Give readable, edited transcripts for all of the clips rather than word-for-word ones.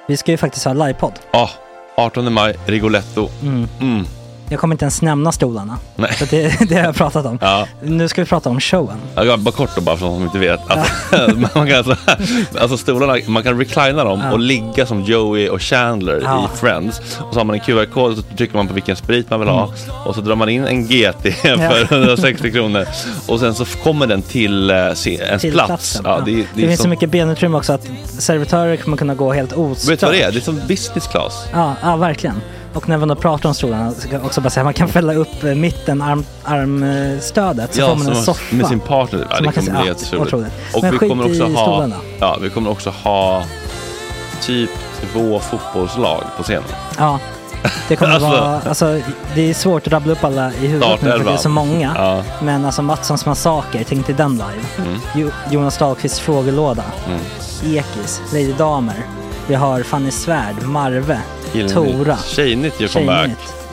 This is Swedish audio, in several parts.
Vi ska ju faktiskt ha livepodd. Ja, 18 maj, Rigoletto. Jag kommer inte ens nämna stolarna. Nej. För det har jag pratat om. Ja. Nu ska vi prata om showen. Ja, bara kort då, bara för de som inte vet. Man kan alltså stolarna, man kan reclina dem och ligga som Joey och Chandler i Friends. Och så har man en QR-kod och så trycker man på vilken sprit man vill ha. Och så drar man in en GT för 160 kronor. Och sen så kommer den till ens plats. Ja, det finns så mycket benutrymme också att servitörer kommer kunna gå helt ostört. Vet du vad det är? Det är som business class. Ja, verkligen. Och när vi då pratar om stolarna så kan jag också bara säga att man kan fälla upp mitten armstödet så får man en soffa med sin partner. Ja, det kommer bli helt otroligt. Och men vi kommer också stolarna. vi kommer också ha typ 2 fotbollslag på scenen. Ja. Det kommer vara, alltså det är svårt att rabbla upp alla i huvudet nu för det är så många. Ja. Men alltså Mattssons massaker, tänk till den live. Jonas Dahlqvists frågelåda. Ekis, Lady Damer. Vi har Fanny Svärd, Marve, Tora. Tjejnytt gör comeback.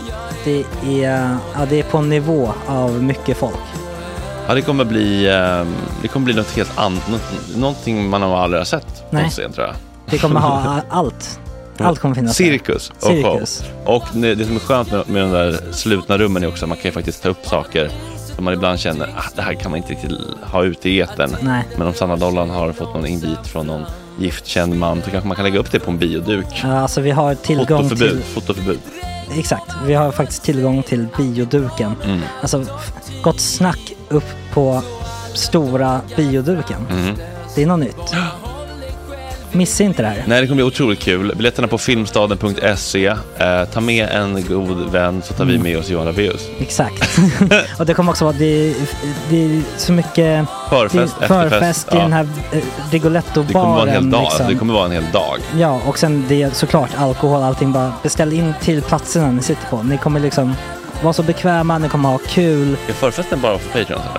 Det är på en nivå av mycket folk. Ja, det kommer bli något helt annat. Någonting man har aldrig sett på scen, tror jag. Vi kommer ha allt. Allt kommer finnas. Cirkus. Och det som är skönt med de där slutna rummen är också att man kan ju faktiskt ta upp saker som man ibland känner det här kan man inte riktigt ha ute i etern. Nej. Men om Sanna Dollan har fått någon invit från någon giftkänd man så kanske man kan lägga upp det på en bioduk. Ja, alltså vi har tillgång till fotoförbud. Exakt, vi har faktiskt tillgång till bioduken. Alltså gott snack upp på stora bioduken. Det är något nytt. Missa inte det här. Nej, det kommer bli otroligt kul. Biljetterna på filmstaden.se. Ta med en god vän så tar vi med oss Johan Rabaeus. Exakt. Och det kommer också vara det är så mycket förfest i den här Rigoletto-baren. Det kommer vara en hel dag. Liksom. Det kommer vara en hel dag. Ja, och sen det är såklart alkohol, allting. Bara beställ in till platserna ni sitter på. Ni kommer liksom vara så bekväma, ni kommer ha kul. Är förfesten bara för Patreon eller?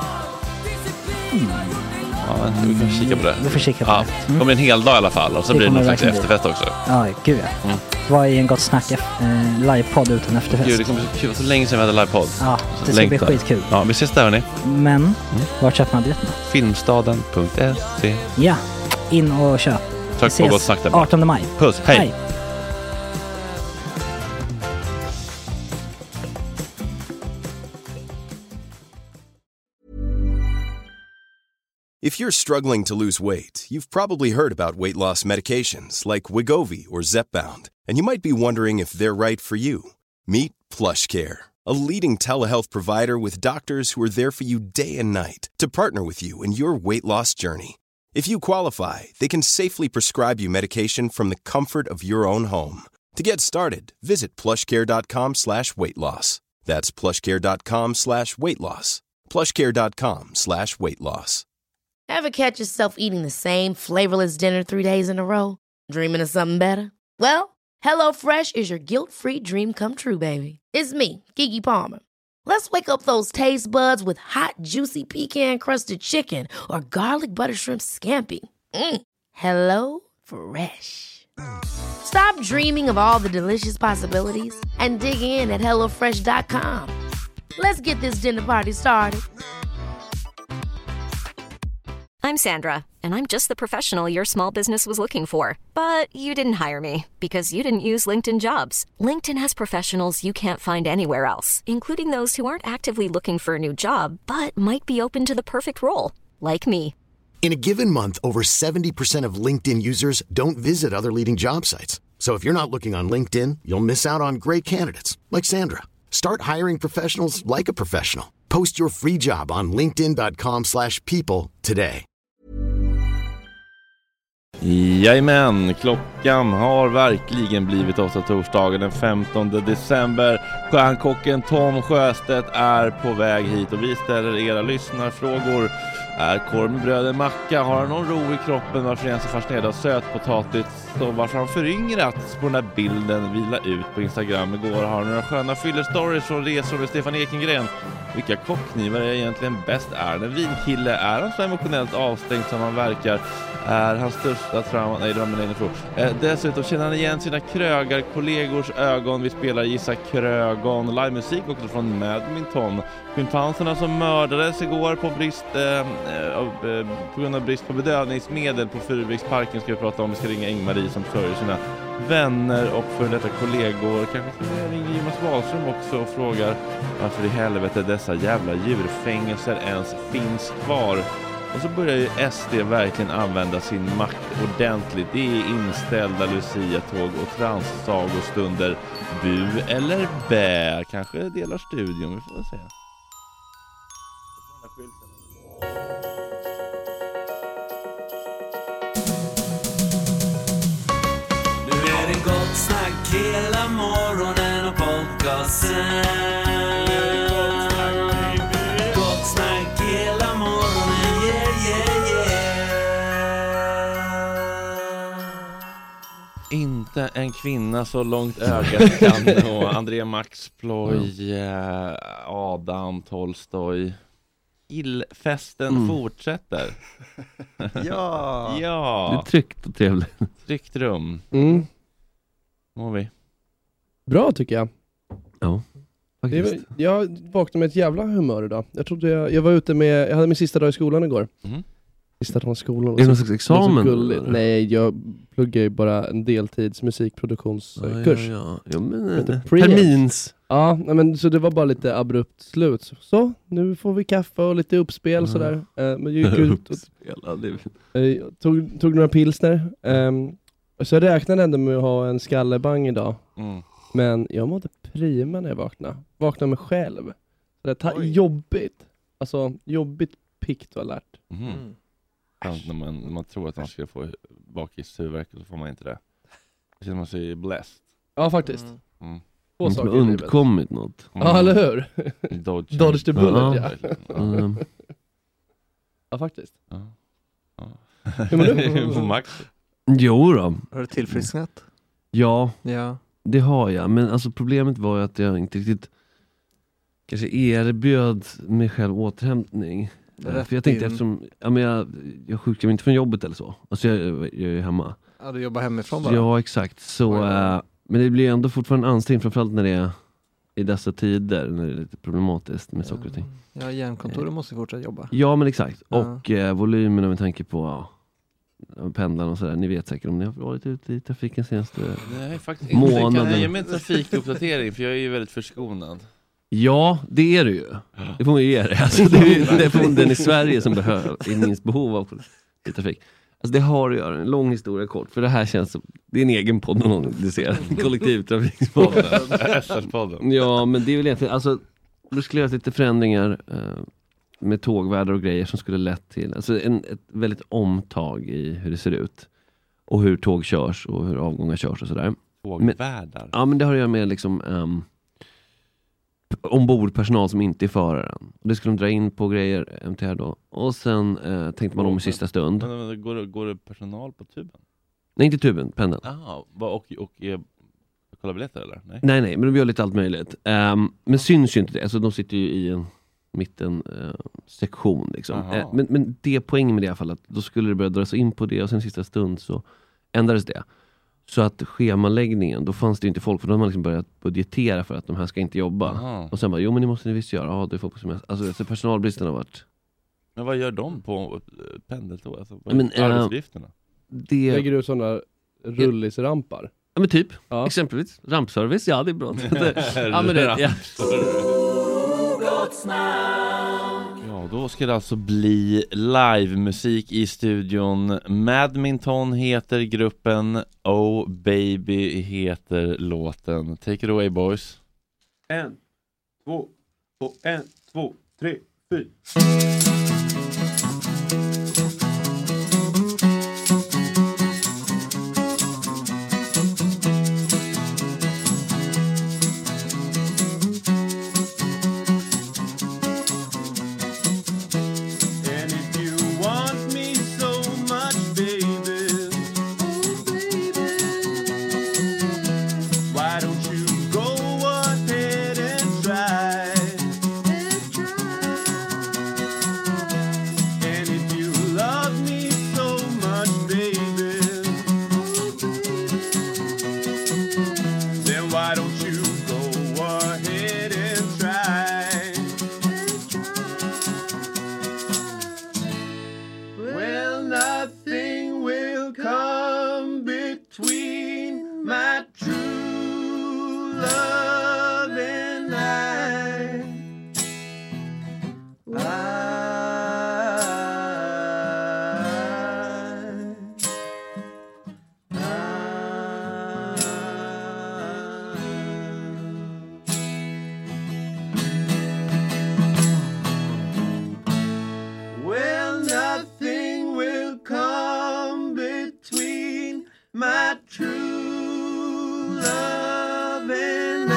Ja, vi kan kika på det. Vi får kika på det. Det kommer en hel dag i alla fall. Och så blir det någon slags efterfest också. Ja, gud ja. Vad är en gott snack livepodd utan efterfest? Gud, det kommer bli så länge sedan vi hade livepodd. Ja, det ska bli skitkul. Ja, vi ses där hörni. Men, var köper man biljetterna? Filmstaden.se. Ja, in och köp. Tack på gott snack där. 18 maj. Puss, hej. If you're struggling to lose weight, you've probably heard about weight loss medications like Wegovy or Zepbound, and you might be wondering if they're right for you. Meet PlushCare, a leading telehealth provider with doctors who are there for you day and night to partner with you in your weight loss journey. If you qualify, they can safely prescribe you medication from the comfort of your own home. To get started, visit plushcare.com/weightloss. That's plushcare.com/weightloss. plushcare.com/weightloss. Ever catch yourself eating the same flavorless dinner 3 days in a row? Dreaming of something better? Well, HelloFresh is your guilt-free dream come true, baby. It's me, Keke Palmer. Let's wake up those taste buds with hot, juicy pecan-crusted chicken or garlic butter shrimp scampi. Hello Fresh. Stop dreaming of all the delicious possibilities and dig in at HelloFresh.com. Let's get this dinner party started. I'm Sandra, and I'm just the professional your small business was looking for. But you didn't hire me because you didn't use LinkedIn Jobs. LinkedIn has professionals you can't find anywhere else, including those who aren't actively looking for a new job, but might be open to the perfect role, like me. In a given month, over 70% of LinkedIn users don't visit other leading job sites. So if you're not looking on LinkedIn, you'll miss out on great candidates, like Sandra. Start hiring professionals like a professional. Post your free job on linkedin.com/people today. Jajamän, klockan har verkligen blivit ofta torsdagen den 15 december. Stjärnkocken Tom Sjöstedt är på väg hit och vi ställer era lyssnarfrågor. Är korv med bröd en macka? Har han någon ro i kroppen? Varför är han så fascinerad av sötpotatis? Och varför har han föryngrats på den där bilden vi la ut på Instagram igår? Har han några sköna fyllerstories från resor med Stefan Ekengren? Vilka kockknivar är egentligen bäst? Är det en vinkille? Är han så emotionellt avstängd som han verkar? Är hans största trauma? Nej, det var min egen fråga. Dessutom känner han igen sina krögarkollegors ögon. Vi spelar Gissa Krögon. Livemusik också från Badminton. Schimpanserna som mördades igår på På grund av brist på bedövningsmedel på Furuviksparken ska vi prata om. Vi ska ringa Ingmarie som sörjer sina vänner och för detta kollegor. Kanske ska vi ringa Jonas Wahlström också och frågar varför i helvete dessa jävla djurfängelser ens finns kvar. Och så börjar ju SD verkligen använda sin makt ordentligt. Det är inställda Lucia-tåg och transsagostunder. Bu eller bä. Kanske delar studion, vi får väl se. Nu är det gott snack hela morgonen och podcasten. Gott snack hela morgonen, yeah, yeah, yeah. Inte en kvinna så långt ögat kan nå. André Maxploy, Adam Tolstoj. Illfesten fortsätter. Ja. Ja. Det är tryggt och trevligt. Tryggt rum. Mår vi? Bra tycker jag. Ja, faktiskt. Jag vaknade med ett jävla humör idag. Jag trodde jag var ute med, jag hade min sista dag i skolan igår. Sista dagen i skolan. Är det någon slags examen? Nej, jag pluggar ju bara en deltids musikproduktionskurs. Ja, men termins. Ja, men så det var bara lite abrupt slut. Så, nu får vi kaffe och lite uppspel sådär. Men jag gick ut och tog några pilsner. Så jag räknade ändå med att ha en skallebang idag. Men jag mådde prima när jag vaknade. Vaknade mig själv. Så det är jobbigt. Alltså, jobbigt pikt och alert. När man tror att man ska få bakishuvudvärk så får man inte det. Det känns man sig blessed. Ja, faktiskt. Två saker har undkommit något. Ja, eller hur? Dodge the bullet, ja, faktiskt. Hur mår du? Max? Jo då. Har du tillfrisknat? Ja, det har jag. Men alltså problemet var ju att jag inte riktigt kanske erbjöd mig själv återhämtning. För jag tänkte eftersom jag sjukar mig inte från jobbet eller så. Alltså jag är ju hemma. Ja, du jobbar hemifrån bara. Ja, exakt. Så, men det blir ändå fortfarande ansträngt, framförallt när det är i dessa tider när det är lite problematiskt med saker och ting. Ja, hjärnkontoret måste fortsätta jobba. Ja, men exakt. Och volymen om vi tänker på pendlarna och sådär. Ni vet säkert om ni har varit ute i trafiken senaste månaden. Kan jag ge mig en trafikuppdatering för jag är ju väldigt förskonad. Ja, det är det ju. Det får man ju ge det. Alltså, det är den i Sverige som är minst behov av trafik. Alltså det har att göra en lång historia kort. För det här känns som, det är en egen podd någon du ser. Kollektivtrafikspodden. SL-podden. Ja, men det är väl egentligen, alltså du skulle göra lite förändringar med tågvärdar och grejer som skulle lett till, alltså ett väldigt omtag i hur det ser ut. Och hur tåg körs och hur avgångar körs och sådär. Tågvärdar? Ja, men det har att göra med liksom ombordpersonal som inte är föraren. Det skulle de dra in på grejer MTR då. Och sen tänkte man om i sista stund. Men går det personal på tuben? Nej, inte tuben, pendeln. Och kolla biljetter eller? Nej, men de gör lite allt möjligt. Men syns ju inte det. Alltså de sitter ju i en mitten sektion liksom. Men det är poängen med det i alla fall, att då skulle det börja dras in på det och sen sista stund så ändrades det. Så att schemaläggningen, då fanns det inte folk, för då har man liksom börjat budgetera för att de här ska inte jobba. Och sen bara, men det måste ni visst göra. Ja, det är folk som alltså personalbristen har varit. Men vad gör de på pendeltåg? Alltså, arbetsuppgifterna? Lägger du sådana rullisrampar? Ja, men typ. Ja. Exempelvis. Rampservice, ja det är bra. Ja, men det, Ja, då ska det alltså bli livemusik i studion. Madminton heter gruppen. Oh Baby heter låten. Take it away, boys. 1, 2, 1, 2, 3, 4. my true love and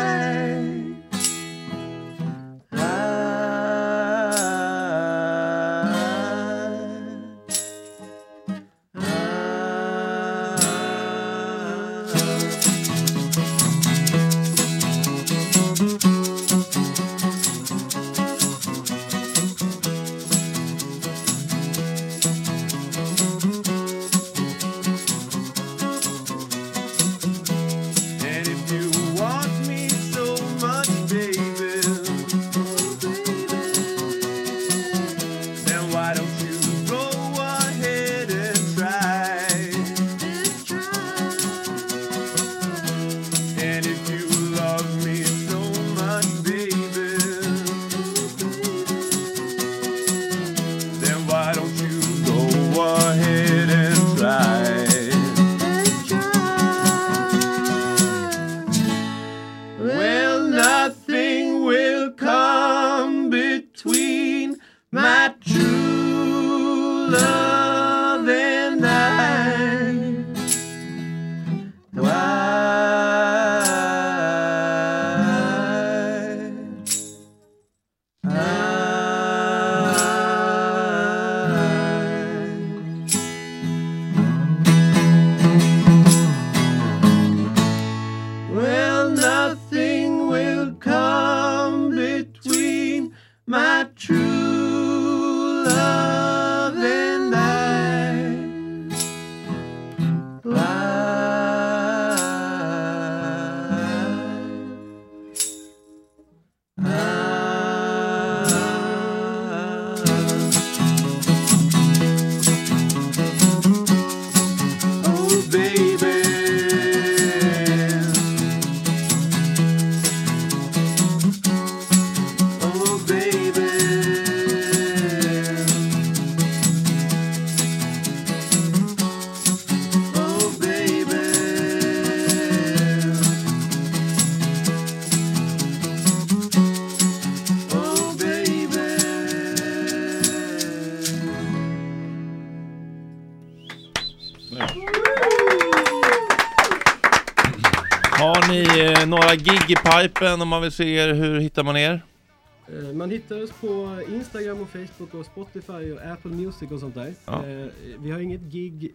Har ni några gig i pipen om man vill se er? Hur hittar man er? Man hittar oss på Instagram och Facebook och Spotify och Apple Music och sånt där. Ja. Vi har inget gig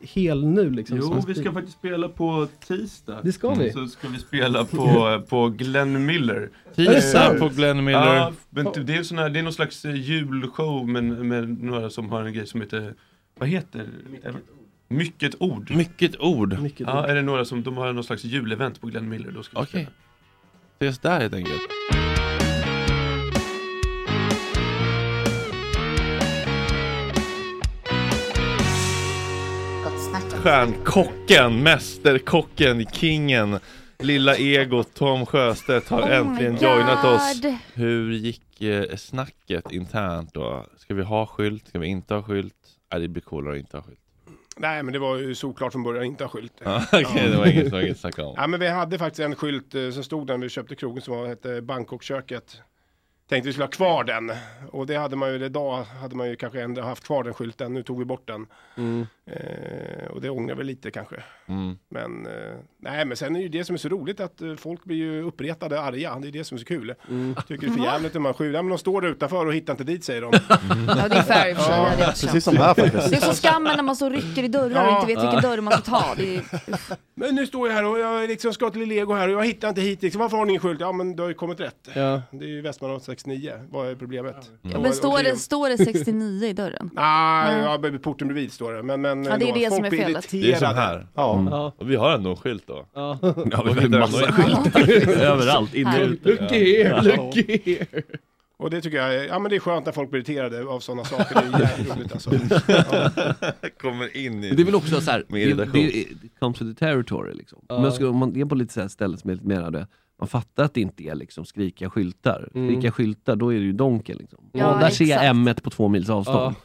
nu liksom. Jo, vi ska faktiskt spela på tisdag. Det ska vi. Så ska vi spela på Glenn Miller. Tisdag på Glenn Miller. Ja, men det är någon slags julshow med några som har en grej som heter, vad heter? Mycket ord. Mycket ord. Ja, är det några som de har någon slags julevent på Glenn Miller, då ska vi spela. Ses där helt enkelt. Stjärnkocken, mästerkocken, kingen, lilla ego Tom Sjöstedt har äntligen joinat oss. Hur gick snacket internt då? Ska vi ha skylt? Ska vi inte ha skylt? Det blir coolare att inte ha skylt. Nej, men det var ju såklart från början inte ha skylt. Okej, det var inget snack om. Ja, men vi hade faktiskt en skylt som stod där när vi köpte krogen som hette Bangkokköket. Tänkte vi skulle ha kvar den. Och det hade man ju, idag hade man ju kanske ändå haft kvar den skylten. Nu tog vi bort den. Och det ångrar vi lite kanske. Men nej, men sen är ju det som är så roligt att folk blir ju uppretade arga. Det är det som är så kul. Tycker det är för jävligt när man skjuter. Men de står utanför och hittar inte dit, säger de. Ja, det är fair i och för sig. Ja, precis som här faktiskt. Det är så skammen när man så rycker i dörrar och inte vet vilken dörr man ska ta. Det är... Men nu står jag här och jag liksom ska till Lego här och jag hittar inte hit. Liksom, varför har ni ingen skylt? Ja, men det har ju kommit rätt. Ja. Det är ju Västmanland 69. Vad är problemet? Men står det 69 i dörren? Nej, porten bredvid står det. Men ja, det är det som är felet. Det är som här. Ja. Och vi har ändå en skylt då. Ja, vi har en massa skyltar överallt, inne och ute. Look here. Och det tycker jag, ja men det är skönt när folk blir irriterade av sådana saker. Det är jävligt roligt alltså. Kommer in i. Det är väl också så här, det comes to the territory liksom. Men om man är på lite så här ställen som är lite mer av det, man fattar att det inte är liksom skrika skyltar. Skrika skyltar, då är det ju donken liksom. Ja, där ser jag M1 på 2 mils avstånd.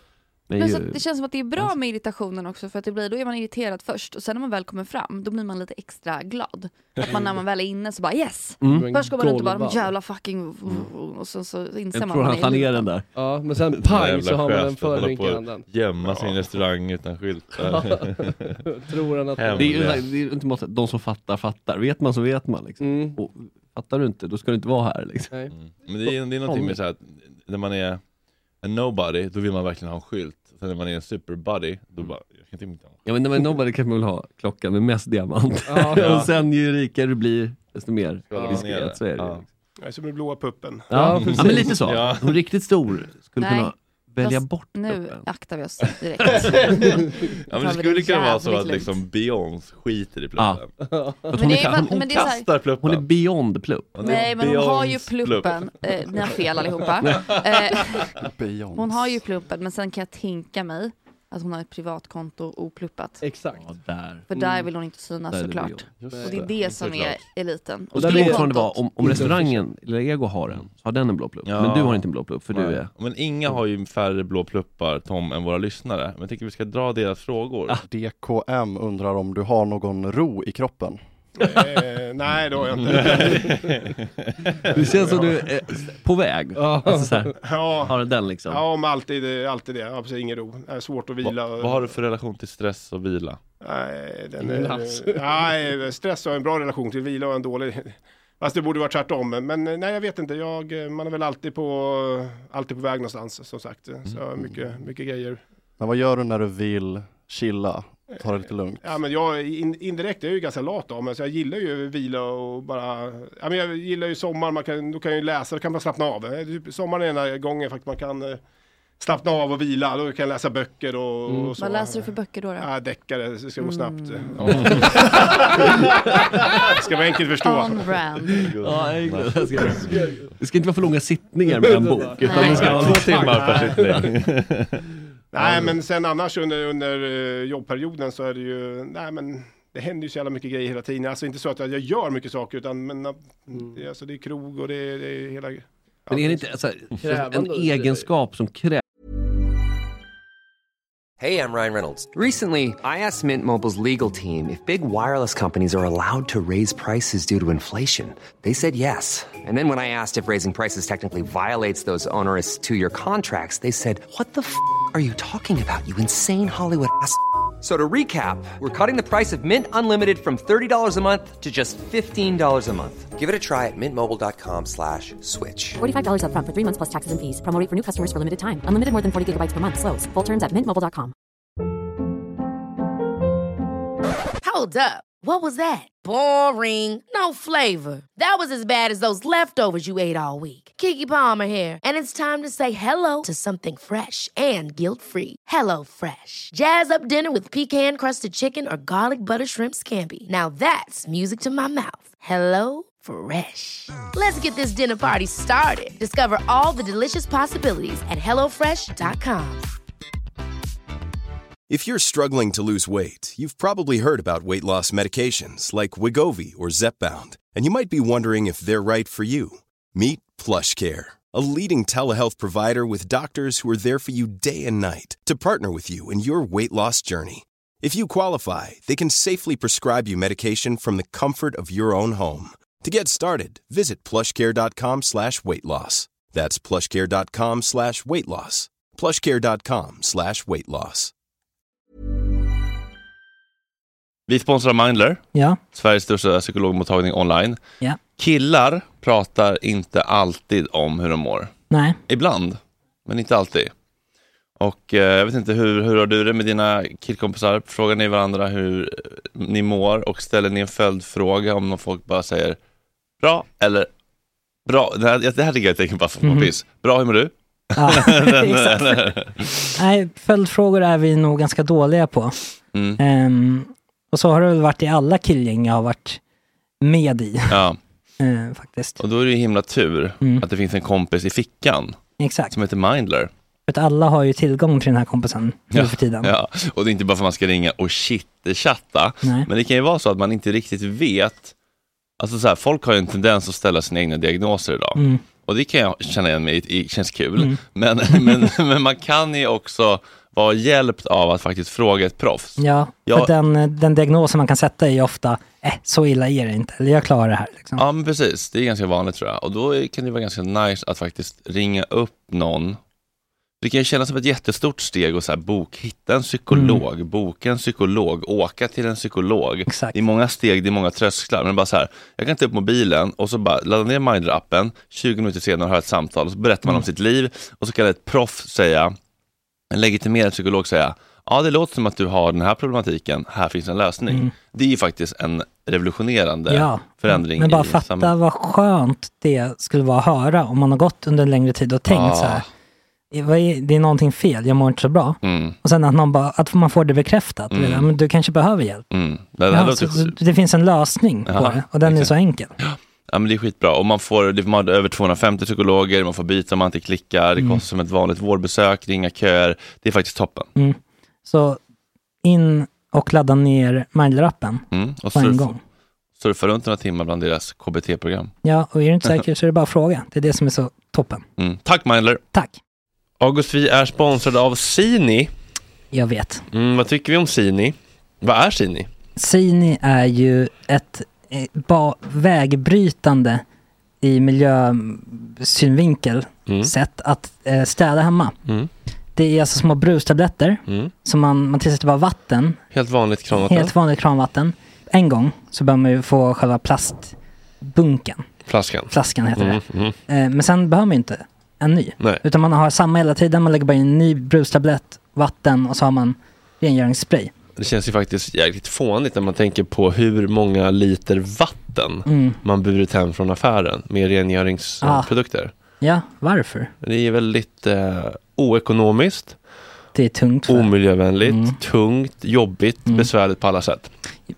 Men så det känns som att det är bra med irritationen också, för att då är man irriterad först och sen när man väl kommer fram då blir man lite extra glad. Att man när man väl är inne så bara yes. Först går man ut och bara jävla fucking och så inser man. Jag tror han ner den där. Ja, men sen pang så har man den förrinkan. Gömma sin restaurang utan skyltar. Tror han att det är inte måste de som fattar. Vet man så vet man liksom. Och fattar du inte, då ska du inte vara här liksom. Men det är någonting med så här, när man är en nobody, då vill man verkligen ha en skylt. Sen när man är en superbody, då bara, jag kan inte ha. Ja, men när man är nobody kan man väl ha klockan med mest diamant. Och sen ju rikare du blir, desto mer diskret, så är det. Jag är som den blåa puppen. Ja, men lite så. Ja. Hon är riktigt stor skulle kunna välja bort nu puppen. aktar vi oss direkt. Ja, men det skulle kunna vara så att liksom Beyoncé skiter i pluppen. Hon kastar pluppen. Hon är beyond plupp. Nej, men hon har ju pluppen. Ni har fel allihopa. Hon har ju pluppen, men sen kan jag tänka mig att hon har ett privatkonto opluppat. Exakt. För där vill hon inte synas såklart. Och det är det som är eliten. Och det skulle fortfarande vara, om restaurangen eller Ego har den, så har den en blå plupp. Men du har inte en blå plupp, för du är... Men inga har ju färre blå pluppar, Tom, än våra lyssnare. Men jag tycker vi ska dra deras frågor. DKM undrar om du har någon ro i kroppen. Nej, då har jag inte. Det känns som du är på väg. Alltså så här, har den liksom. Ja, men alltid det. Ja, precis, ingen ro. Det är svårt att vila. Vad har du för relation till stress och vila? Nej, stress har en bra relation till vila och en dålig. Fast det borde vara tvärtom. Men nej, jag vet inte. Man är väl alltid på väg någonstans, som sagt. Så mycket grejer. Men vad gör du när du vill chilla? Ta det lite lugnt. Ja, men jag indirekt är ju ganska lat av mig, så jag gillar ju vila och bara... Ja, men jag gillar ju sommar, då kan jag ju läsa, då kan man slappna av. Sommaren är den här gången faktiskt man kan slappna av och vila, då kan jag läsa böcker och så. Vad läser du för böcker då? Ja, deckare, det ska gå snabbt. Det ska vara enkelt att förstå. On brand. Det ska inte vara för långa sittningar med en bok, utan det ska vara 2 timmar per sittning. Nej, men sen annars under jobbperioden så är det ju, men det händer ju så jävla mycket grejer hela tiden. Alltså inte så att jag gör mycket saker, utan alltså det är krog och det är hela... Men är det inte en egenskap som krävs? Hey, I'm Ryan Reynolds. Recently, I asked Mint Mobile's legal team if big wireless companies are allowed to raise prices due to inflation. They said yes. And then when I asked if raising prices technically violates those onerous 2-year contracts, they said, "What the f*** are you talking about, you insane Hollywood ass?" So to recap, we're cutting the price of Mint Unlimited from $30 a month to just $15 a month. Give it a try at mintmobile.com/switch. $45 up front for 3 months plus taxes and fees. Promo rate for new customers for limited time. Unlimited more than 40 gigabytes per month. Slows full terms at mintmobile.com. Hold up. What was that? Boring. No flavor. That was as bad as those leftovers you ate all week. Keke Palmer here, and it's time to say hello to something fresh and guilt-free. Hello Fresh. Jazz up dinner with pecan-crusted chicken or garlic butter shrimp scampi. Now that's music to my mouth. Hello Fresh. Let's get this dinner party started. Discover all the delicious possibilities at hellofresh.com. If you're struggling to lose weight, you've probably heard about weight loss medications like Wegovy or Zepbound, and you might be wondering if they're right for you. Meet PlushCare, a leading telehealth provider with doctors who are there for you day and night to partner with you in your weight loss journey. If you qualify, they can safely prescribe you medication from the comfort of your own home. To get started, visit plushcare.com/weightloss. That's plushcare.com/weightloss. plushcare.com/weightloss. Vi sponsrar Mindler, Sveriges största psykologmottagning online. Ja. Killar pratar inte alltid om hur de mår. Nej. Ibland, men inte alltid. Och jag vet inte, hur har du det med dina killkompisar? Frågar ni varandra hur ni mår och ställer ni en följdfråga om någon folk bara säger bra eller bra? Det här tycker jag tänker bara för kompis. Bra, hur mår du? Ja, exakt. Nej, följdfrågor är vi nog ganska dåliga på. Och så har det väl varit i alla killgäng jag har varit med i. Ja. Faktiskt. Och då är det ju himla tur att det finns en kompis i fickan. Exakt. Som heter Mindler. För att alla har ju tillgång till den här kompisen nu för tiden. Ja, och det är inte bara för att man ska ringa och chatta. Men det kan ju vara så att man inte riktigt vet. Alltså så här, folk har ju en tendens att ställa sina egna diagnoser idag. Och det kan jag känna igen mig i, känns kul. Men man kan ju också var hjälpt av att faktiskt fråga ett proffs. Ja, för den diagnosen man kan sätta är ju ofta så illa är det inte, eller jag klarar det här. Liksom. Ja, men precis. Det är ganska vanligt tror jag. Och då kan det vara ganska nice att faktiskt ringa upp någon. Det kan ju kännas som ett jättestort steg och så här, hitta en psykolog, boka en psykolog, åka till en psykolog. Exakt. Det är många steg, det är många trösklar. Men bara så här, jag kan ta upp mobilen och så bara ladda ner Mindler-appen, 20 minuter senare har ett samtal och så berättar man om sitt liv och så kan ett proffs säga, en legitimerad psykolog säga, ja det låter som att du har den här problematiken, här finns en lösning. Det är ju faktiskt en revolutionerande förändring. Men bara fatta vad skönt det skulle vara att höra om man har gått under en längre tid och tänkt så här. Det är någonting fel, jag mår inte så bra. Och sen att man får det bekräftat. Men du kanske behöver hjälp. Det finns en lösning på det och den är så enkel. Ja, men det är skitbra. Och man får över 250 psykologer, man får byta om man inte klickar. Det kostar som ett vanligt vårdbesök, ringa köer. Det är faktiskt toppen. Så in och ladda ner Mindler-appen och på en gång. Surfa runt några timmar bland deras KBT-program. Ja, och är du inte säker så är det bara att fråga. Det är det som är så toppen. Tack Mindler. Tack. August, vi är sponsrade av Sini. Jag vet. Vad tycker vi om Sini? Vad är Sini? Sini är ju ett vägbrytande i miljösynvinkel sätt att städa hemma. Det är alltså små brustabletter som man tillsätter bara vatten. Helt vanligt kranvatten. Helt vanligt kranvatten. En gång så bör man ju få själva plastbunken. Flaskan heter det. Men sen behöver man ju inte en ny. Nej. Utan man har samma hela tiden. Man lägger bara in en ny brustablett, vatten och så har man rengöringsspray. Det känns ju faktiskt jäkligt fånigt när man tänker på hur många liter vatten man burit hem från affären med rengöringsprodukter. Ja, varför? Det är väldigt oekonomiskt. Det är tungt. Omiljövänligt, tungt, jobbigt, besvärligt på alla sätt.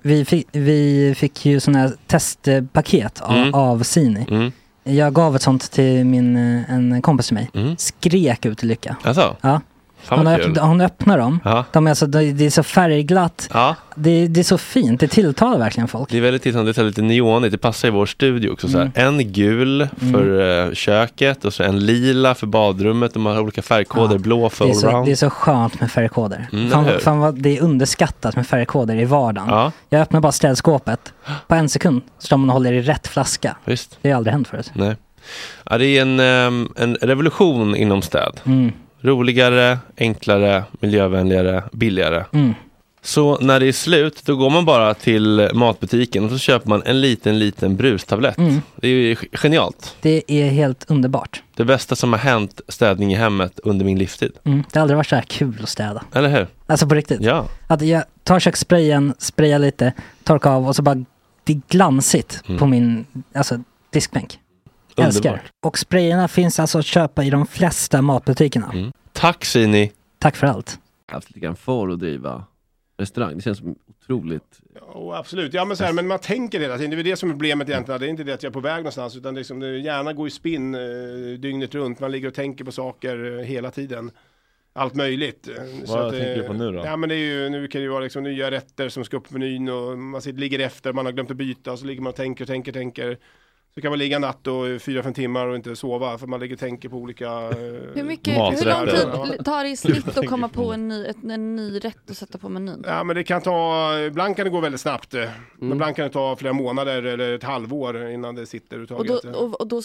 Vi fick ju sådana här testpaket av Sini. Jag gav ett sånt till en kompis till mig. Skrek ut i lycka. Alltså? Ja. Hon öppnar dem. De är alltså, det är så färgglatt. Det är så fint. Det tilltalar verkligen folk. Det är väldigt tilltalande. Det är lite neonigt. Det passar i vår studio också. Så här. En gul för köket och så en lila för badrummet. De har olika färgkoder. Blå för allround. Det är så skönt med färgkoder. Det är underskattat med färgkoder i vardagen. Jag öppnar bara städskåpet. På en sekund står man och håller i rätt flaska. Visst. Det har aldrig hänt förut. Nej. Ja, det är en revolution inom städ. Roligare, enklare, miljövänligare, billigare. Så när det är slut, då går man bara till matbutiken och så köper man en liten brustablett. Det är ju genialt. Det är helt underbart. Det bästa som har hänt städning i hemmet under min livstid. Det har aldrig varit så här kul att städa. Eller hur? Alltså på riktigt. Ja. Att jag tar kökssprayen, sprayar lite, torkar av och så bara det är glansigt på min diskbänk. Älskar. Och sprayerna finns alltså att köpa i de flesta matbutikerna. Tack Sini. Tack för allt. Jag har haft lite grann för att driva restaurang. Det känns som otroligt. Absolut. Ja, men man tänker hela tiden. Det är det som är problemet egentligen. Det är inte det att jag är på väg någonstans, utan det är liksom, det gärna går i spinn dygnet runt. Man ligger och tänker på saker hela tiden. Allt möjligt. Vad tänker du på nu då? Ja, men det är ju, nu kan det ju vara liksom nya rätter som ska upp på menyn och man ligger efter, man har glömt att byta och så ligger man och tänker. Så kan man ligga natt och 4-5 timmar och inte sova för man ligger och tänker på olika hur lång tid tar det i snitt att komma på en ny rätt att sätta på menyn? Ja, men det kan ibland kan det gå väldigt snabbt. Men ibland kan det ta flera månader eller ett halvår innan det sitter och då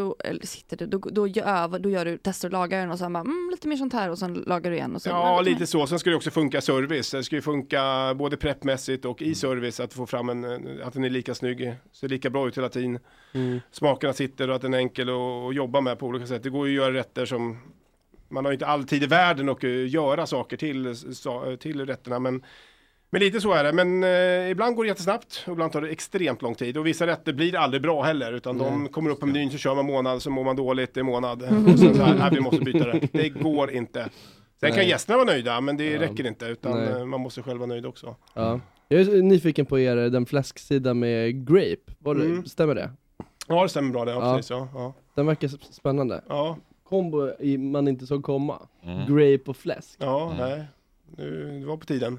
då gör du tester och lagar den och sen bara, lite mer sånt här och sen lagar du igen och sen, lite så. Sen ska det också funka service. Det ska ju funka både preppmässigt och i service att få fram att den är lika snygg, ser lika bra ut hela tiden. Smakerna sitter och att den är enkel att jobba med på olika sätt. Det går ju att göra rätter som man har inte alltid i världen och göra saker till rätterna, men lite så är det. Men ibland går det jättesnabbt och ibland tar det extremt lång tid. Och vissa rätter blir aldrig bra heller, utan de kommer upp på menyn, så kör man månad, så mår man dåligt i månad. Och sen så här, vi måste byta det. Det går inte. Sen kan gästerna vara nöjda, men det räcker inte, utan man måste själv vara nöjd också. Ja. Jag är nyfiken på den fläsksida med grape. Stämmer det? Ja, det stämmer bra det. Precis, ja. Den verkar spännande. Ja. Kombo man inte såg komma. Grape och fläsk. Ja, nej. Det var på tiden.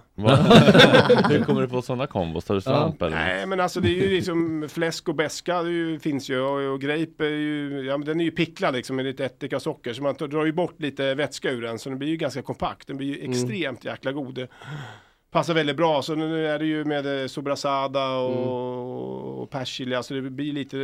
Hur kommer du på sådana kombos? Tar du svamp eller? Nej, men alltså det är ju liksom fläsk och beska finns ju och grape är ju, ja men den är ju picklad liksom med lite ättika och socker så man drar ju bort lite vätska ur den så den blir ju ganska kompakt. Den blir ju extremt jäkla god. Passar väldigt bra, så nu är det ju med sobrasada och persilja, så det blir lite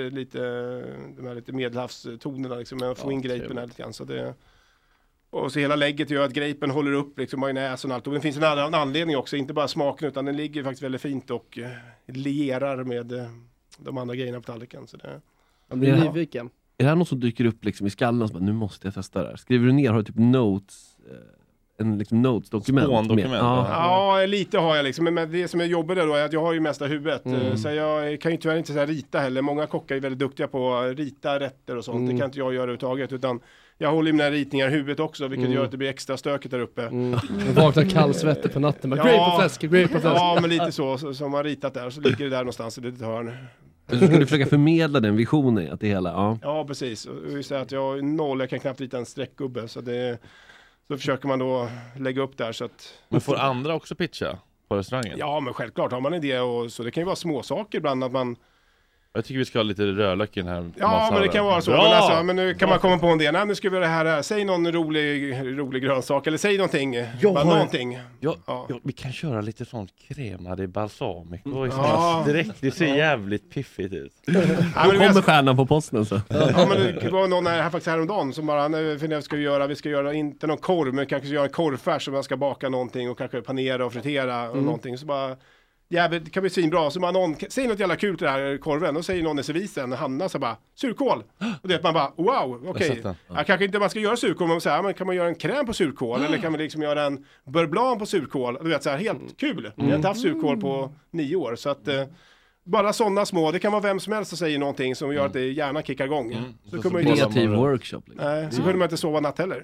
de här lite medelhavstonerna liksom, men få in grapen här lite grann, så det. Och så hela lägget gör att grapen håller upp liksom majonnäsen och allt. Och det finns en annan anledning också, inte bara smaken utan den ligger faktiskt väldigt fint och lierar med de andra grejerna på tallriken. Så det. Jag blir nyfiken. Är det här något som dyker upp liksom i skallen och så bara, nu måste jag testa det här? Skriver du ner, har du typ notes? En liksom notes-dokument. Ja, lite har jag liksom. Men det som är jobbigt då är att jag har ju mesta huvudet. Så jag kan ju tyvärr inte så här rita heller. Många kockar är väldigt duktiga på att rita rätter och sånt. Det kan inte jag göra överhuvudtaget. Utan jag håller ju mina ritningar i huvudet också. Vilket gör att det blir extra stökigt där uppe. Vaknar kallsvetter på natten. Grape på fläsk. Ja, men lite så. Som har ritat där. Så ligger det där någonstans i ett hörn. Så ska du försöka förmedla den visionen att det hela, Ja, precis. Och jag säger att jag är 0. Jag kan knappt rita en streckgubbe. Så det så försöker man då lägga upp där så att. Men får andra också pitcha på restaurangen? Ja, men självklart har man en idé och så det kan ju vara små saker ibland att man. Jag tycker vi ska ha lite rödlök i den här. Ja, men det kan vara så. Men nu kan man komma på en del. Nej, nu ska vi göra det här. Säg någon rolig grönsak eller säg någonting. Någonting. Ja, vi kan köra lite sånt cremade balsamico i direkt. Det ser jävligt piffigt ut. Då kommer stjärnan på posten så. Ja, men det var någon här faktiskt häromdagen som bara, vi ska göra inte någon korv, men kanske göra en korvfärs som man ska baka någonting och kanske panera och fritera och någonting. Så bara jävligt, det kan bli svinbra. Så man säger något jävla kul till den här korven och säger någon i servisen, Hanna, så bara, surkål. Och det man bara, wow, okej. Ja, kanske inte man ska göra surkål, men så här, men kan man göra en kräm på surkål? Eller kan man liksom göra en beurre blanc på surkål? Du vet, så här, helt kul. Jag har inte haft surkål på 9 år. Så att, bara sådana små, det kan vara vem som helst som säger någonting som gör att det gärna kickar igång. Så kunde man kreativ workshop. Liksom. Nej, så kunde man inte sova natt heller.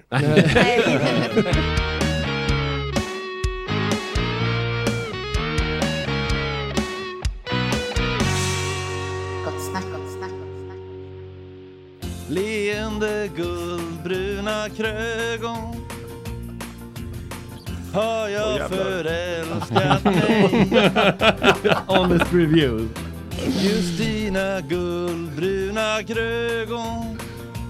Leende guldbruna krögon har jag förälskat mig. Honest review. Just dina guldbruna krögon.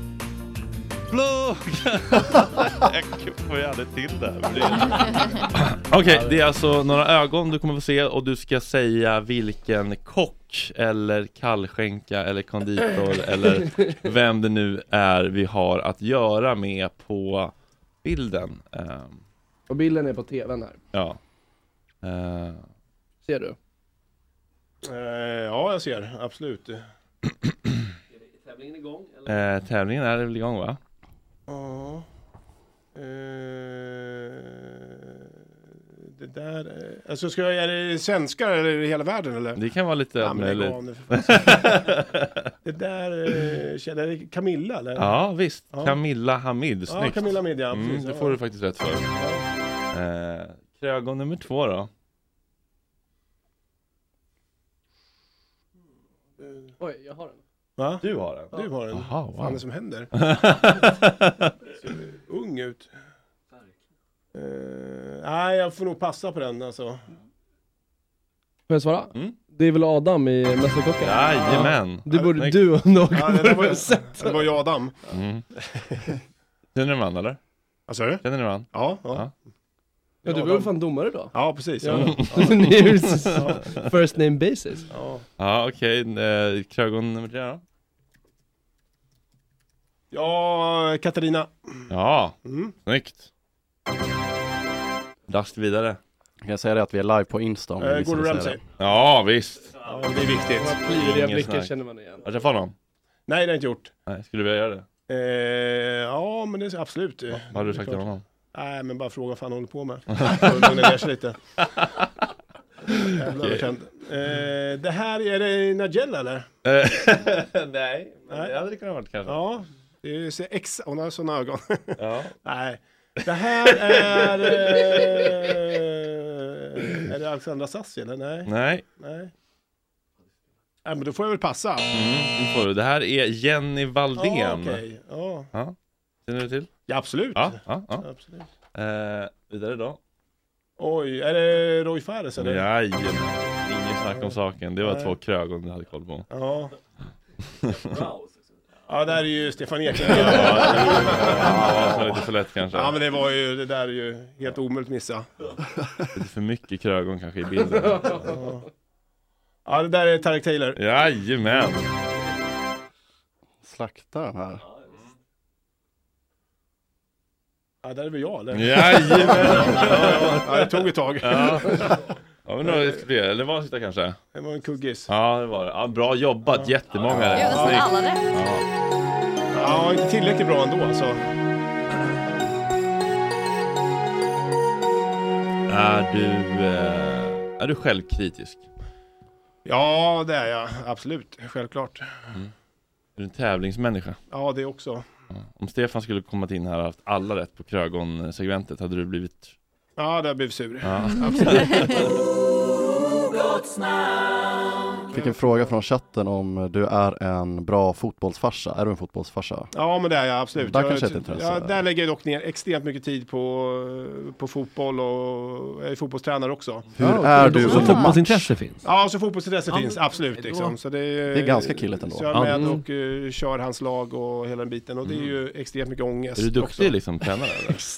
Jag får gärna till det här. Okej, det är alltså några ögon du kommer få se och du ska säga vilken kock eller kallskänka eller konditor eller vem det nu är vi har att göra med på bilden. Och bilden är på tvn här. Ja. Ser du? Ja, jag ser. Absolut. Är tävlingen igång? Eller? Tävlingen är väl igång, va? Ja. Det där. Alltså är det svenskar eller är det hela världen eller? Det kan vara lite. Ja, det där är det Camilla eller? Ja, visst. Ja. Camilla Hamid. Snyggt. Ja, Camilla Hamid, ja. Precis, det får du faktiskt rätt för. Krögon nummer 2 då. Oj, jag har den. Va? Du har den? Du har den. Aha, wow. Vad fan är det som händer? Ser ung ut. Nej, jag får nog passa på den alltså. Får jag svara? Det är väl Adam i Mästerkocken? Jajamän. Det borde du och någon det var ju Adam. Känner du man eller? Vad sa du? Känner du man? Ja. Ja, du var väl fan domare då? Ja, precis. First name basis. Ja, okej. Krögon nummer 3 då? Ja, Katarina. Ja, snyggt. Dags vidare. Kan jag säga det att vi är live på Insta? Går du Ramsey? Ja, visst. Ja, det är viktigt. Pliriga blickar känner man igen. Har du träffat honom? Nej, det har jag inte gjort. Nej, skulle du vilja göra det? Ja, men det är absolut. Vad hade du sagt till honom? Nej, men bara fråga vad fan håller på med. Lugna ner sig lite. Det här, är det Nigella eller? Nej, det hade det kunnat varit kanske. Ja, det är hon har sådana ögon. Ja. Nej, det här är det Alexandra Sassi eller? Nej. Nej, men då får jag väl passa. Det får du. Det här är Jenny Valdén. Okej. Ja. Känner du till? Ja, absolut. Ja. Absolut. Vidare då. Oj, är det Roy Fares eller? Jajamän, ingen snack om saken. Det var 2 krögon du hade koll på. Ja. Ja, där är ju Stefan Eklund. Ja, lite för lätt kanske. Ja, men det där är ju helt omöjligt missa. Lite för mycket krögon kanske i bilden. Ja, det där är Tarek Taylor. Jajamän. Slaktar den här. Ja, där är väl jag, eller? Jajamän. Ja, det tog ett tag. Ja, men det var sista kanske. Det var en kuggis. Ja, det var det. Ja, bra jobbat, jättemånga. Ja, inte tillräckligt bra ändå alltså. Är du självkritisk? Ja, det är jag. Absolut, självklart. Är du en tävlingsmänniska? Ja, det också. Om Stefan skulle kommit in här och haft alla rätt på krögon-segmentet, hade du blivit... Ja, det har blivit sur. Ja. Absolut. Fick en fråga från chatten om du är en bra fotbollsfarsa. Är du en fotbollsfarsa? Ja, men det är jag absolut. Där kanske ett intresse. Där lägger jag dock ner extremt mycket tid på fotboll och jag är fotbollstränare också. Hur är du? Så fotbollsintresse finns? Ja, så fotbollsintresse finns, absolut. Liksom. Så det är ganska killigt ändå. Så jag är med och kör hans lag och hela den biten. Och det är ju extremt mycket ångest. Är du duktig också. liksom tränare?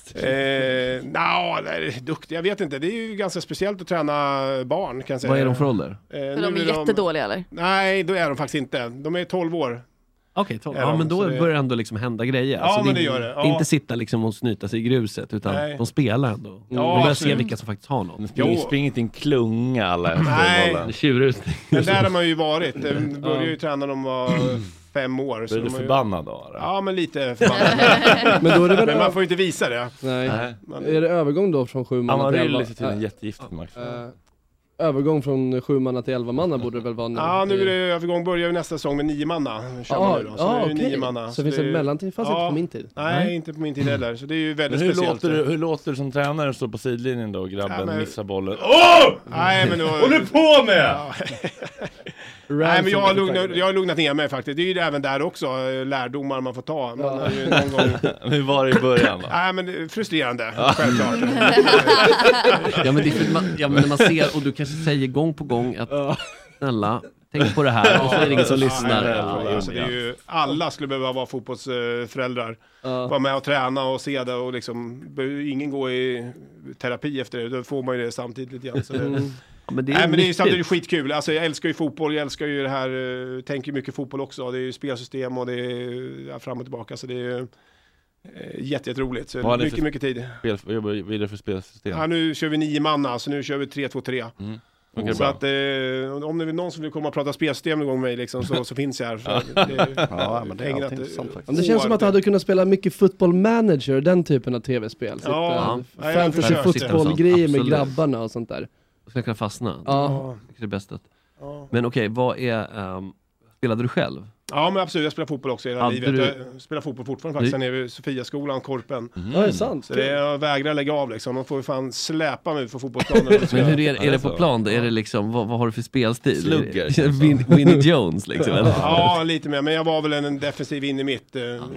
Duktig, jag vet inte. Det är ju ganska speciellt att träna barn, kan jag säga. Vad är de för ålder? För de är jättedåliga eller? Nej, då är de faktiskt inte. De är 12 år. Okej, 12. Ja, men då börjar det ändå liksom hända grejer. Ja, alltså, men det gör det. Ja. Inte sitta liksom och snyta sig i gruset, utan de spelar ändå. De börjar se vilka som faktiskt har något. Spring inte en klunga alla efter bollen. Tjurrusning. Men där har man ju varit. De började ju träna när de var 5 år. Så är du förbannad då? Eller? Ja, men lite förbannad. Men, då är det väl men man får ju inte visa det. Nej. Är det övergång då från 7 manna till 11? Amarillo till en jättegiftig match. Övergång från 7 manna till 11 manna borde det väl vara nu? Ja, nu är det övergång. Börjar vi nästa säsong med 9 manna. Okej. 9 manna. Så finns det mellantid? Fast inte på min tid? Nej, inte på min tid heller. Så det är ju väldigt speciellt. Hur låter du som tränare stå på sidlinjen då och grabben missar bollen? Nej, men då... Håll du på med? Nej, men jag har lugnat ner mig faktiskt. Det är ju även där också lärdomar man får ta. Man har ju någon gång... Hur var det i början då? Nej, men frustrerande, självklart. Ja, men det är för när man ser, och du kanske säger gång på gång att snälla, tänk på det här, och så är det ingen som lyssnar. Alltså, det är ju, alla skulle behöva vara fotbollsföräldrar. Vara med och träna och se det, och liksom, ingen gå i terapi efter det. Då får man ju det samtidigt lite grann. Så det, men det är ju samtidigt skitkul. Alltså, jag älskar ju fotboll, jag älskar ju det här, tänker mycket fotboll också. Det är ju spelsystem och det är fram och tillbaka, så det är jätteroligt. Så mycket tid. Vad jobbar vidare för spelsystem? Ja, nu kör vi 9 manna, så nu kör vi 3-2-3. Okay, så att om det är någon som vill komma och prata spelsystem någon gång med mig liksom, så finns jag här. Men det är alltid intressant faktiskt. Det känns som att du hade kunnat spela mycket football manager, den typen av tv-spel. Fantasy fotbollgrejer med grabbarna och sånt där. Ska kunna fastna. Ja. Det är bästet. Men okej, vad är... spelade du själv? Ja, men absolut. Jag spelar fotboll också i hela livet. Jag spelar fotboll fortfarande faktiskt. Sen är vi Sofia-skolan, Korpen. Ja, det är sant. Så jag vägrar lägga av liksom. De får ju fan släpa mig för fotbollsplanen. Men hur är det på plan då? Är det liksom, vad har du för spelstil? Slugger. Winnie Jones liksom? Eller? Ja, lite mer. Men jag var väl en defensiv in i mitt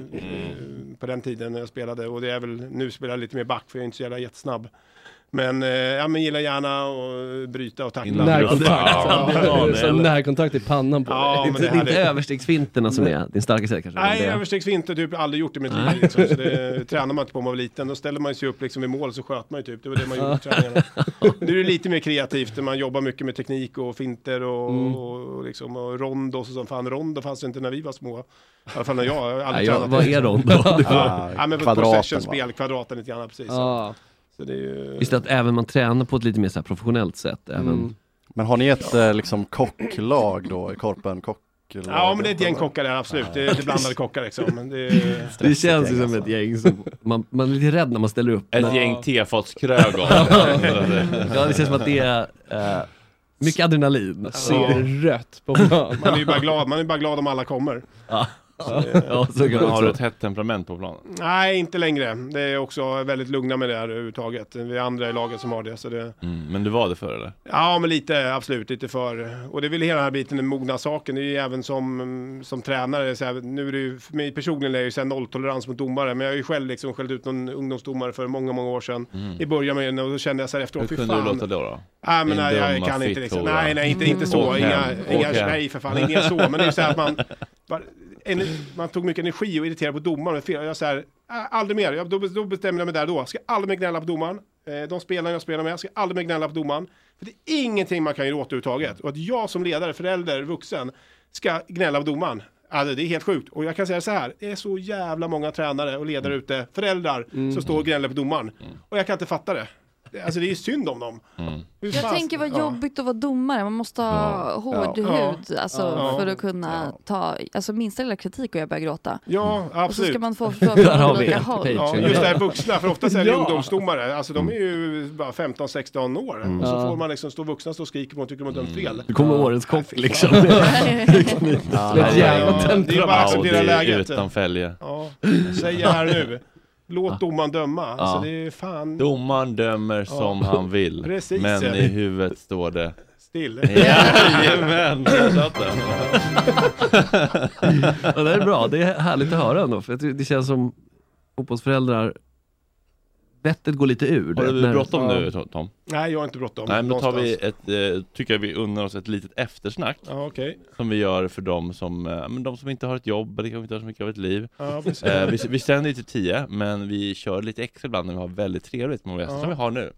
på den tiden när jag spelade. Och det är väl, nu spelar jag lite mer back för jag är inte så jävla jättesnabb. Men men gillar gärna att bryta och tackla. Närkontakt i pannan på dig. Det är inte överstegsfinterna som är din starka sida kanske? Nej, överstegsfinter typ aldrig gjort i mitt liv. Liksom. Så det tränar man inte på när man var liten. Då ställer man sig upp liksom vid mål, så sköt man ju typ. Det var det man gjorde i träningarna. Nu är det lite mer kreativt. Man jobbar mycket med teknik och finter och liksom, och rondo och så. Fan, rondo fanns inte när vi var små. I alla fall när jag aldrig tränat. Vad är rondo? Men possession-spel, kvadraten lite grann, precis. Så det är ju... Just att även man tränar på ett lite mer så här professionellt sätt. Men har ni ett liksom kocklag då i Korpen? Kocklag? Ja, men det är ett gäng kockar där, absolut. Det är blandade kockar liksom. Men det känns ju som ett gäng som man är lite rädd när man ställer upp. Ett gäng tefatskrögon. Ja, det känns som att det är mycket adrenalin. Ser rött på plan. Man är ju bara glad om alla kommer. Har du ett hett temperament på planen? Nej, inte längre. Det är också väldigt lugna med det här överhuvudtaget. Vi är andra i laget som har det. Så det... Men du var det för eller? Ja, men lite, absolut, lite för. Och det är väl hela den här biten med mogna saken. Det är ju även som tränare. Så här, nu är det ju, för mig personligen är det ju så här nolltolerans mot domare. Men jag har ju själv liksom skällt ut någon ungdomsdomare för många år sedan. I början med och då kände jag så här efteråt, hur kunde du låta då? Nej, men jag kan inte liksom. Nej, inte så. Nej, för fan, inga så. Men det är så här att man tog mycket energi och irriterade på domaren. Jag så här, aldrig mer. Då bestämde jag mig där då. Ska aldrig mer gnälla på domaren. De spelar jag spelar med. Ska aldrig mer gnälla på domaren. För det är ingenting man kan göra åt överhuvudtaget. Och att jag som ledare, förälder, vuxen ska gnälla på domaren. Alltså, det är helt sjukt. Och jag kan säga så här. Det är så jävla många tränare och ledare ute. Föräldrar som står och gnäller på domaren. Och jag kan inte fatta det. Alltså det är ju synd om dem. Jag tänker vad jobbigt att vara domare. Man måste ha hård hud för att kunna ta minsta lilla kritik och jag börjar gråta. Ja, absolut. Och så ska man få olika håll. Just det här vuxna, för ofta är det ungdomsdomare. Alltså de är ju bara 15-16 år. Och så får man liksom stå vuxna och skrika på och tycker man dömt fel. Det kommer årets kock liksom. Det är bara att acceptera läget. Utan fälge. Säger här nu. Låt domaren döma. Alltså det är fan... Domaren dömer som han vill. Precis, men i huvudet står det still. Jajamän. Det är bra. Det är härligt att höra ändå. För det känns som fotbollsföräldrar vettet går lite ur. Har du bråttom nu, Tom? Nej, jag har inte bråttom. Nej, men då tar vi tycker jag vi unnar oss ett litet eftersnack. Ja, okej. Som vi gör för de som inte har ett jobb eller kanske inte har så mycket av ett liv. Ja, vi sänder ju till 10, men vi kör lite extra ibland när vi har väldigt trevligt med gäster som vi har nu.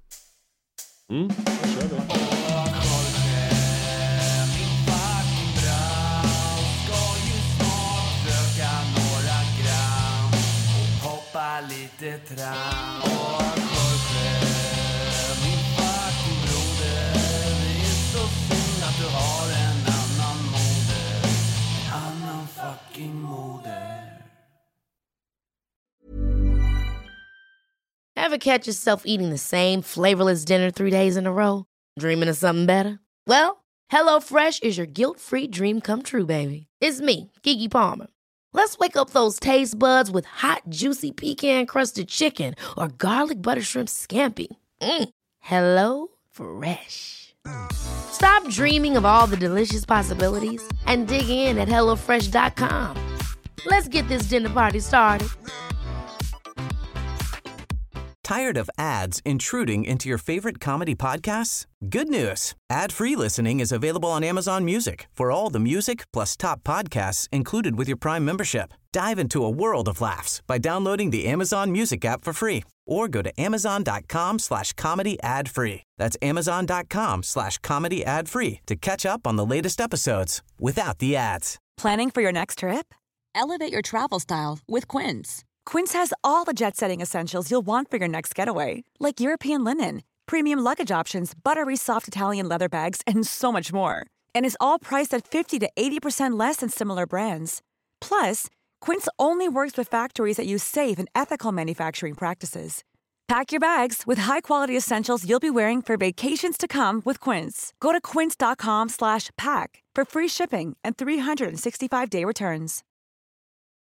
Lite tram och Jorge, min fucking broder. Det är så synd att du har en annan moder. En annan fucking moder. Ever catch yourself eating the same flavorless dinner 3 days in a row? Dreaming of something better? Well, HelloFresh is your guilt-free dream come true, baby. It's me, Keke Palmer. Let's wake up those taste buds with hot, juicy pecan-crusted chicken or garlic butter shrimp scampi. Hello Fresh. Stop dreaming of all the delicious possibilities and dig in at HelloFresh.com. Let's get this dinner party started. Tired of ads intruding into your favorite comedy podcasts? Good news. Ad-free listening is available on Amazon Music for all the music plus top podcasts included with your Prime membership. Dive into a world of laughs by downloading the Amazon Music app for free or go to amazon.com/comedy ad-free. That's amazon.com/comedy ad-free to catch up on the latest episodes without the ads. Planning for your next trip? Elevate your travel style with Quince. Quince has all the jet-setting essentials you'll want for your next getaway, like European linen, premium luggage options, buttery soft Italian leather bags, and so much more. And is all priced at 50 to 80% less than similar brands. Plus, Quince only works with factories that use safe and ethical manufacturing practices. Pack your bags with high-quality essentials you'll be wearing for vacations to come with Quince. Go to quince.com/pack for free shipping and 365-day returns.